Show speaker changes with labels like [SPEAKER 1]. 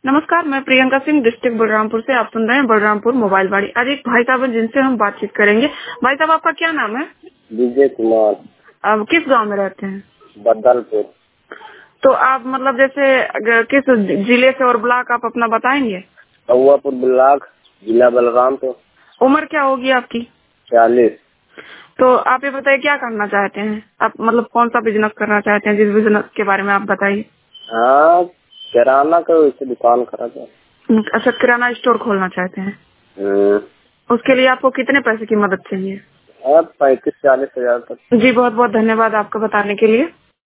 [SPEAKER 1] नमस्कार, मैं प्रियंका सिंह डिस्ट्रिक्ट बलरामपुर से। आप सुन रहे हैं बलरामपुर मोबाइल वाड़ी। आज एक भाई साहब हैं जिनसे हम बातचीत करेंगे। भाई साहब, आपका क्या नाम है?
[SPEAKER 2] विजय कुमार।
[SPEAKER 1] अब किस गांव में रहते हैं?
[SPEAKER 2] बदलपुर।
[SPEAKER 1] तो आप मतलब जैसे किस जिले से और ब्लॉक आप अपना बताएंगे?
[SPEAKER 2] कौआपुर ब्लॉक, जिला बलरामपुर।
[SPEAKER 1] उम्र क्या होगी आपकी?
[SPEAKER 2] 40।
[SPEAKER 1] तो आप ये बताइए, क्या करना चाहते हैं आप? मतलब कौन सा बिजनेस करना चाहते हैं? जिस बिजनेस के बारे में आप बताइए।
[SPEAKER 2] हाँ, किराना का वैसे दुकान करा था।
[SPEAKER 1] अच्छा, किराना स्टोर खोलना चाहते हैं। उसके लिए आपको कितने पैसे की मदद चाहिए?
[SPEAKER 2] 35-40 हजार तक।
[SPEAKER 1] जी, बहुत बहुत धन्यवाद आपका बताने के लिए।